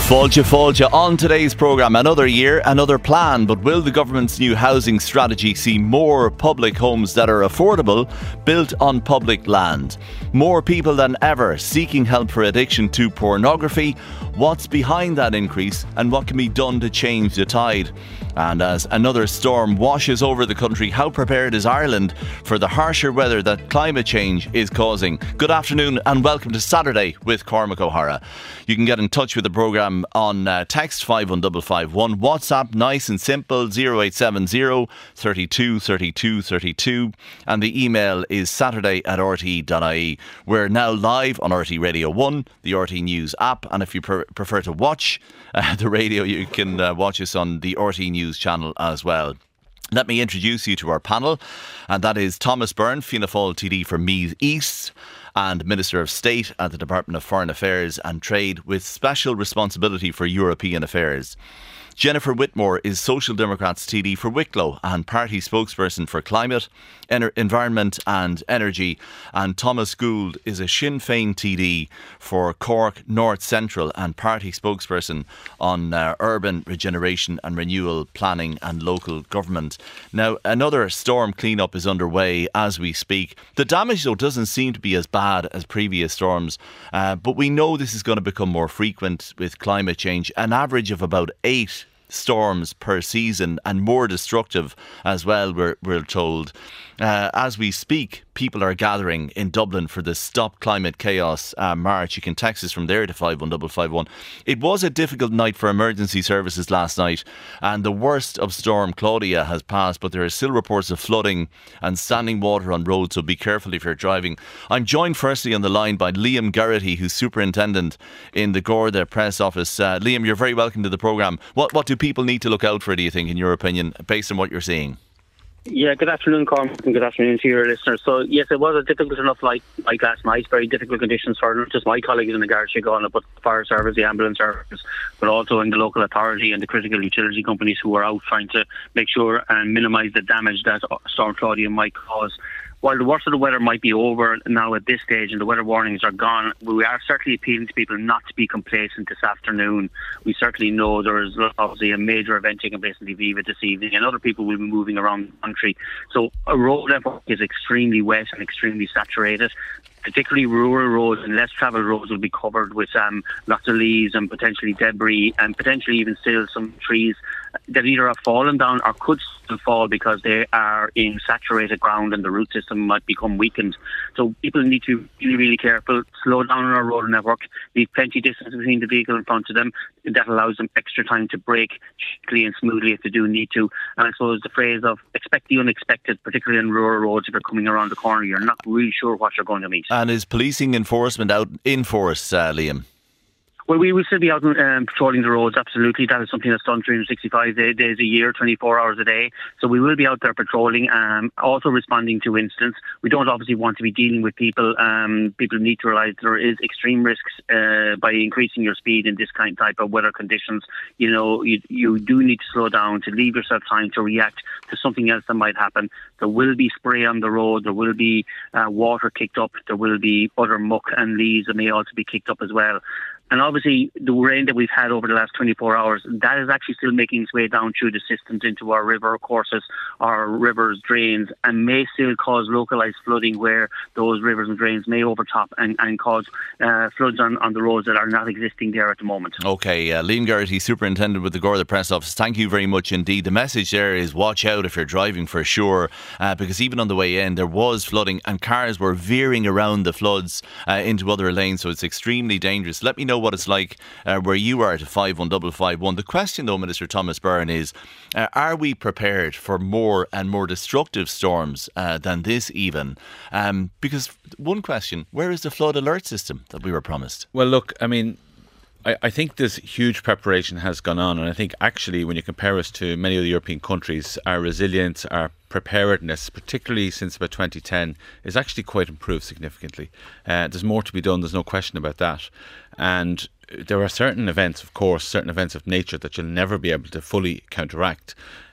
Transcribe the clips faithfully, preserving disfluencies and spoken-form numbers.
Fáilte Fáilte on today's programme. Another year, another plan, but will the government's new housing strategy see more public homes that are affordable, built on public land? More people than ever seeking help for addiction to pornography. What's behind that increase and what can be done to change the tide? And as another storm washes over the country, how prepared is Ireland for the harsher weather that climate change is causing? Good afternoon and welcome to Saturday with Cormac O'Hara. You can get in touch with the programme on uh, text five one five five one, WhatsApp nice and simple zero eight seven zero, three two, three two, three two, and the email is saturday at r t e dot i e. We're now live on R T Radio one, the R T News app, and if you per- prefer to watch uh, the radio, you can uh, watch us on the R T News channel as well. Let me introduce you to our panel, and that is Thomas Byrne, Fianna Fáil T D for Meath East and Minister of State at the Department of Foreign Affairs and Trade with special responsibility for European affairs. Jennifer Whitmore is Social Democrats T D for Wicklow and party spokesperson for climate, ener- environment and energy. And Thomas Gould is a Sinn Féin T D for Cork North Central and party spokesperson on uh, urban regeneration and renewal planning and local government. Now, another storm cleanup is underway as we speak. The damage, though, doesn't seem to be as bad as previous storms, uh, but we know this is going to become more frequent with climate change, an average of about eight storms per season and more destructive as well, we're, we're told. Uh, as we speak, people are gathering in Dublin for the Stop Climate Chaos uh, March. You can text us from there to five one five five one. It was a difficult night for emergency services last night, and the worst of Storm Claudia has passed, but there are still reports of flooding and standing water on roads, so be careful if you're driving. I'm joined firstly on the line by Liam Garrity, who's superintendent in the Garda Press Office. Uh, Liam, you're very welcome to the programme. What, what do people need to look out for, do you think, in your opinion, based on what you're seeing? Yeah, good afternoon, Cormac, and good afternoon to your listeners. So, yes, it was a difficult enough like, like last night, very difficult conditions for not just my colleagues in the Garda Síochána, but the fire service, the ambulance service, but also in the local authority and the critical utility companies who are out trying to make sure and minimise the damage that Storm Claudia might cause. While the worst of the weather might be over now at this stage and the weather warnings are gone, we are certainly appealing to people not to be complacent this afternoon. We certainly know there is obviously a major event taking place in Viva this evening, and other people will be moving around the country. So a road network is extremely wet and extremely saturated. Particularly rural roads and less travelled roads will be covered with um, lots of leaves and potentially debris and potentially even still some trees that either have fallen down or could still fall because they are in saturated ground and the root system might become weakened. So people need to be really, really careful, slow down on our road network, leave plenty of distance between the vehicle in front of them. That allows them extra time to brake quickly and smoothly if they do need to. And I suppose the phrase of expect the unexpected, particularly in rural roads, if you're coming around the corner, you're not really sure what you're going to meet. And is policing enforcement out in force, uh, Liam? Well, we will still be out um, patrolling the roads, absolutely. That is something that's done three hundred sixty-five day, days a year, twenty-four hours a day. So we will be out there patrolling, um, also responding to incidents. We don't obviously want to be dealing with people. Um, people need to realise there is extreme risks uh, by increasing your speed in this kind of type of weather conditions. You know, you, you do need to slow down, to leave yourself time to react to something else that might happen. There will be spray on the road. There will be uh, water kicked up. There will be other muck and leaves that may also be kicked up as well. And obviously, the rain that we've had over the last twenty-four hours, that is actually still making its way down through the systems into our river courses, our rivers, drains, and may still cause localised flooding where those rivers and drains may overtop and, and cause uh, floods on, on the roads that are not existing there at the moment. OK, uh, Liam Garrity, Superintendent with the Garda Press Office, thank you very much indeed. The message there is watch out if you're driving for sure, uh, because even on the way in there was flooding and cars were veering around the floods uh, into other lanes, so it's extremely dangerous. Let me know what it's like uh, where you are to five one five five one. The question though, Minister Thomas Byrne, is uh, are we prepared for more and more destructive storms uh, than this even? Um, because one question, where is the flood alert system that we were promised? Well, look, I mean, I, I think this huge preparation has gone on, and I think actually when you compare us to many other European countries, our resilience, our preparedness, particularly since about twenty ten, is actually quite improved significantly. Uh, there's more to be done, there's no question about that. And there are certain events, of course, certain events of nature that you'll never be able to fully counteract.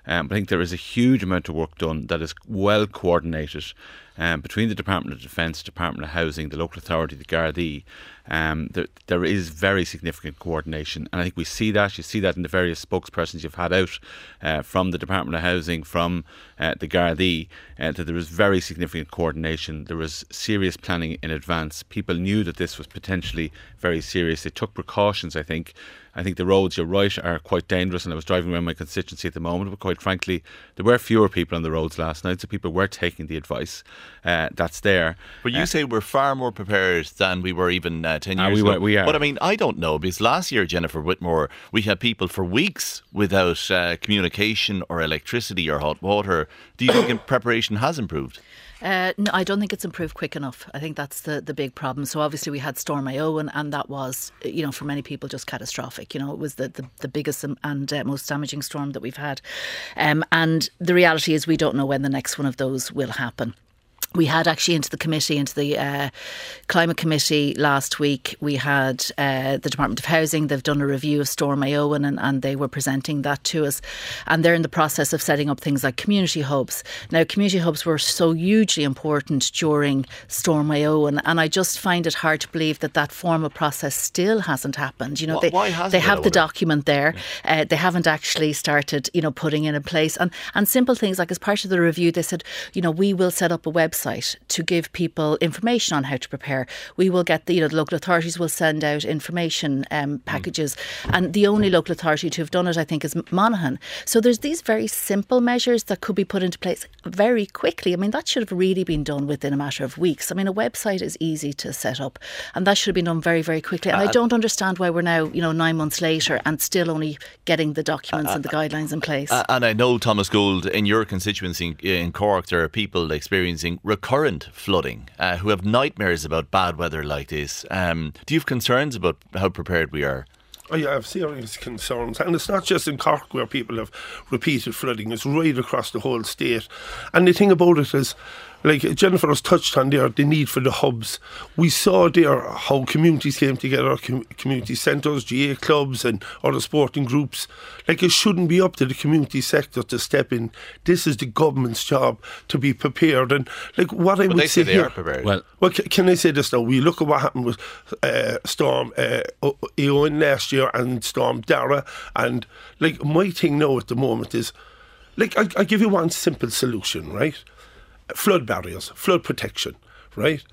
Um, I think there is a huge amount of work done that is well coordinated um, between the Department of Defence, Department of Housing, the local authority, the Gardaí. Um, there, there is very significant coordination, and I think we see that. You see that in the various spokespersons you've had out uh, from the Department of Housing, from uh, the Gardaí, uh, that there was very significant coordination. There was serious planning in advance. People knew that this was potentially very serious. They took precautions, I think. I think the roads, you're right, are quite dangerous, and I was driving around my constituency at the moment, but quite frankly, there were fewer people on the roads last night, so people were taking the advice uh, that's there. But you uh, say we're far more prepared than we were even uh, ten years uh, we ago. Were, we are. But I mean, I don't know, because last year, Jennifer Whitmore, we had people for weeks without uh, communication or electricity or hot water. Do you think preparation has improved? Uh, no, I don't think it's improved quick enough. I think that's the, the big problem. So obviously we had Storm Iowan, and that was, you know, for many people just catastrophic. You know, it was the, the, the biggest and uh, most damaging storm that we've had. Um, and the reality is we don't know when the next one of those will happen. We had actually into the committee, into the uh, Climate Committee last week, we had uh, the Department of Housing. They've done a review of Storm Iowan, and, and they were presenting that to us. And they're in the process of setting up things like community hubs. Now, community hubs were so hugely important during Storm Iowan, and I just find it hard to believe that that formal process still hasn't happened. You know, why, they, why hasn't they have it, the document there. Yeah. Uh, they haven't actually started, you know, putting it in place. And, and simple things like as part of the review, they said, you know, we will set up a website to give people information on how to prepare. We will get the, you know, the local authorities will send out information um, packages, mm. and the only local authority to have done it, I think, is Monaghan. So there's these very simple measures that could be put into place very quickly. I mean, that should have really been done within a matter of weeks. I mean, a website is easy to set up, and that should have been done very, very quickly. And uh, I don't understand why we're now, you know, nine months later and still only getting the documents uh, and the guidelines in place. Uh, and I know, Thomas Gould, in your constituency in Cork, there are people experiencing recurrent flooding uh, who have nightmares about bad weather like this. Um, do you have concerns about how prepared we are? Oh yeah, I have serious concerns, and it's not just in Cork where people have repeated flooding, it's right across the whole state. And the thing about it is, like Jennifer has touched on there, the need for the hubs. We saw there how communities came together, com- community centres, G A clubs and other sporting groups. Like, it shouldn't be up to the community sector to step in. This is the government's job to be prepared. And like what I but would they say say they here, are prepared. Well, well c- can I say this now? We look at what happened with uh, Storm uh, Iowan last year and Storm Dara, and like my thing now at the moment is, like I I give you one simple solution, right? Flood barriers, flood protection, right?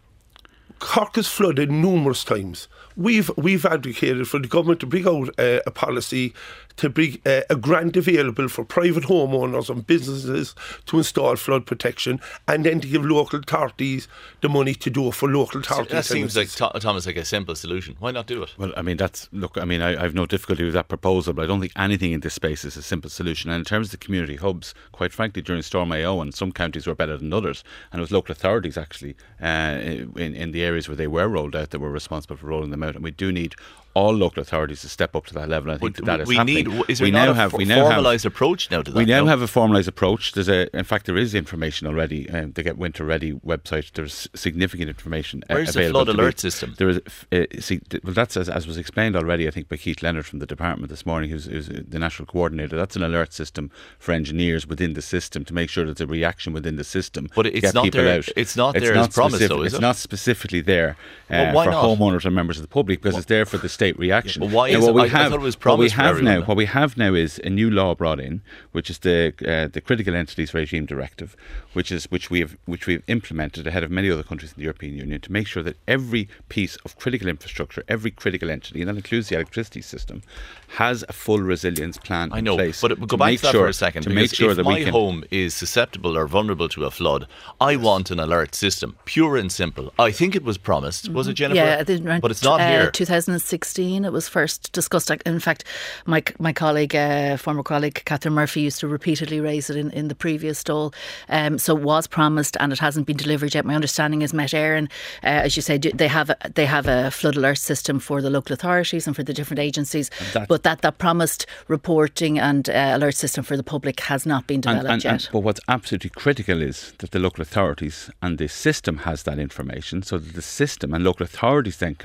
Cork has flooded numerous times. We've we've advocated for the government to bring out uh, a policy to bring uh, a grant available for private homeowners and businesses to install flood protection, and then to give local authorities the money to do it for local authorities. So that seems like, Thomas, like a simple solution. Why not do it? Well, I mean, that's, look, I mean, I, I have no difficulty with that proposal, but I don't think anything in this space is a simple solution. And in terms of the community hubs, quite frankly, during Storm Iowan, some counties were better than others, and it was local authorities actually uh, in, in the areas where they were rolled out that were responsible for rolling them out. And we do need all local authorities to step up to that level. I think that, that is we happening. Need, is there we not now a have, for, we now formalised have, approach now to that? We now no? have a formalised approach. There's a, in fact, there is information already. Um, the Get Winter Ready website, there's significant information uh, Where's available. Where's the flood alert be, system? There is, uh, see, well, that's as, as was explained already, I think, by Keith Leonard from the department this morning, who's, who's the national coordinator. That's an alert system for engineers within the system to make sure that there's a reaction within the system. But it's get not people there. Out. It's not it's there not as promised, though, is It's it? not specifically there uh, well, why for not? homeowners and members of the public, because well, it's there for the state reaction. Yeah, but why now, is what it? we I, have, I thought it was what we promised have for now, everyone. what we have now is a new law brought in, which is the uh, the Critical Entities Regime Directive, which is which we have which we have implemented ahead of many other countries in the European Union to make sure that every piece of critical infrastructure, every critical entity, and that includes the electricity system, has a full resilience plan I in know, place. but go to back make to that sure, for a second. To because make sure if that my we can, home is susceptible or vulnerable to a flood, I want an alert system, pure and simple. I think it was promised, was it, Jennifer? Yeah, around, but it's not uh, here. twenty sixteen, it was first discussed. In fact, my my colleague, uh, former colleague Catherine Murphy, used to repeatedly raise it in, in the previous stall. Um, so it was promised, and it hasn't been delivered yet. My understanding is Met Éireann, uh, as you say, they have a, they have a flood alert system for the local authorities and for the different agencies. That, but that, that promised reporting and uh, alert system for the public has not been developed and, and, yet. And, but what's absolutely critical is that the local authorities and the system has that information, so that the system and local authorities then can react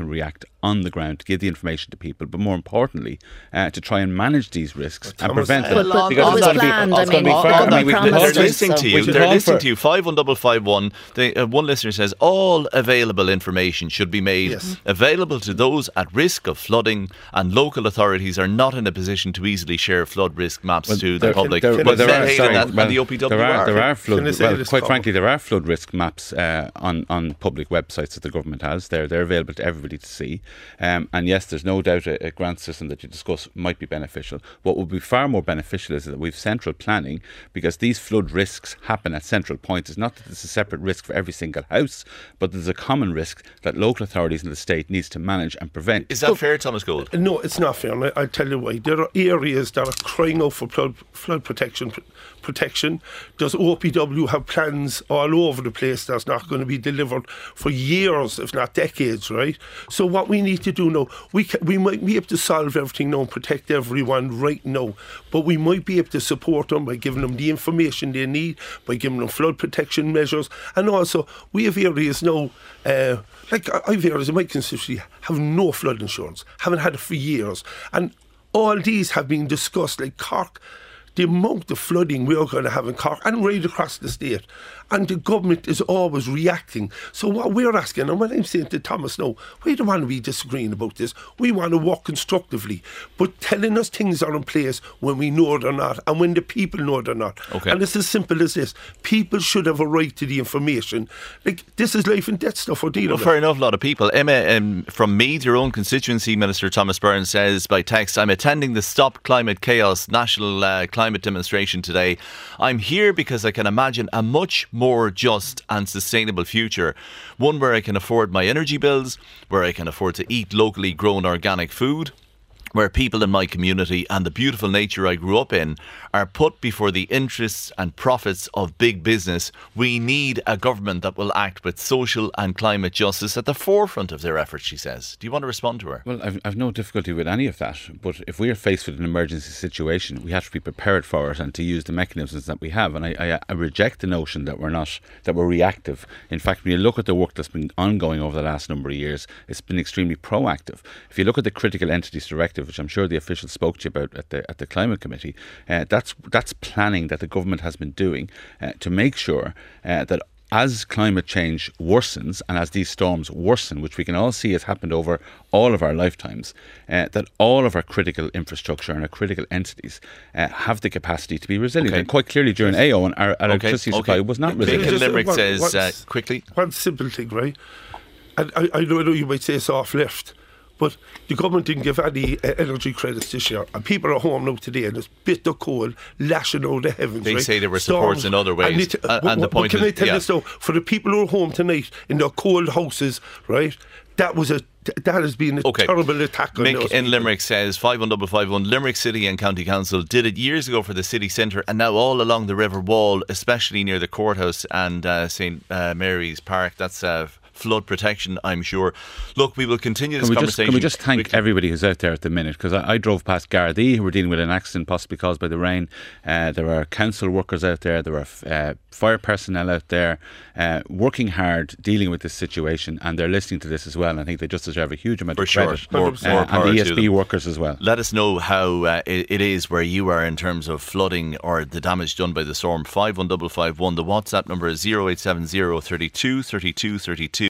on the ground to give the information to people, but more importantly, uh, to try and manage these risks and prevent them. But, but, because but it's it was going to be, planned. it's I going mean, to be the far. I government mean, we, promised They're it, listening so- to you. We should They're call listening for- to you. Five one double five one. They, uh, one listener says all available information should be made Yes. available to those at risk of flooding, and local authorities are not in a position to easily share flood risk maps Well, to there- the public. there- But well, there are- Menhaden sorry, and, well, and the O P W there are, are. there are flood. Can I say Well, this, quite Colin? frankly, there are flood risk maps uh, on on public websites that the government has. They're they're available to everybody to see. Um, and yes, there's no doubt a, a grant system that you discuss might be beneficial. What would be far more beneficial is that we've central planning, because these flood risks happen at central points. It's not that there's a separate risk for every single house, but there's a common risk that local authorities in the state needs to manage and prevent. Is that fair, Thomas Gould? No, it's not fair. And I, I'll tell you why. There are areas that are crying out for flood, flood protection. Protection. Does O P W have plans all over the place that's not going to be delivered for years, if not decades, right? So what we need to do now, we can, we might be able to solve everything now and protect everyone right now, but we might be able to support them by giving them the information they need, by giving them flood protection measures, and also we have areas now, uh, like I have areas in my constituency have no flood insurance, haven't had it for years, and all these have been discussed, like Cork. The amount of flooding we are going to have in Cork and right across the state, and the government is always reacting. So what we're asking, and what I'm saying to Thomas now, we don't want to be disagreeing about this. We want to work constructively, but telling us things are in place when we know they're not, and when the people know they're not. Okay. And it's as simple as this: people should have a right to the information. Like, this is life and death stuff we're dealing Well, with. fair enough, a lot of people. Emma, um, from Meath, your own constituency, Minister Thomas Byrne says by text, I'm attending the Stop Climate Chaos national uh, climate demonstration today. I'm here because I can imagine a much more just and sustainable future. One where I can afford my energy bills, where I can afford to eat locally grown organic food, where people in my community and the beautiful nature I grew up in are put before the interests and profits of big business. We need a government that will act with social and climate justice at the forefront of their efforts, she says. Do you want to respond to her? Well, I've, I've no difficulty with any of that, but if we are faced with an emergency situation, we have to be prepared for it and to use the mechanisms that we have. And I, I, I reject the notion that we're not, that we're reactive. In fact, when you look at the work that's been ongoing over the last number of years, it's been extremely proactive. If you look at the Critical Entities Directive, which I'm sure the officials spoke to you about at the at the Climate Committee, uh, that's that's planning that the government has been doing uh, to make sure uh, that as climate change worsens and as these storms worsen, which we can all see has happened over all of our lifetimes, uh, that all of our critical infrastructure and our critical entities uh, have the capacity to be resilient. Okay. And quite clearly during A O, our, our electricity okay. supply was not Vic resilient. in Just Limerick one- says, one- uh, quickly. One simple thing, right? And I, I know, I know you might say it's off left, but the government didn't give any uh, energy credits this year, and people are home now today, and it's bitter cold lashing out the heavens. They right? say there were Storms. supports in other ways, And, it, uh, what- and the what- point can is- I tell yeah. this now? For the people who are home tonight in their cold houses, right? That was a that has been a Okay. terrible attack on Mick those in people. Limerick says five one double five one. Limerick City and County Council did it years ago for the city centre, and now all along the River Wall, especially near the courthouse and uh, St uh, Mary's Park. That's uh, flood protection, I'm sure. Look, we will continue this Can we, just, conversation. can we just thank quickly. everybody who's out there at the minute? Because I, I drove past Gardaí, who were dealing with an accident possibly caused by the rain. Uh, there are council workers out there. There are uh, fire personnel out there uh, working hard, dealing with this situation, and they're listening to this as well. And I think they just deserve a huge amount For of sure. credit. More, Uh, more and power the E to S B them. workers as well. Let us know how uh, it, it is where you are in terms of flooding or the damage done by the storm. five one double five one. The WhatsApp number is zero eight seven zero thirty-two thirty-two thirty-two.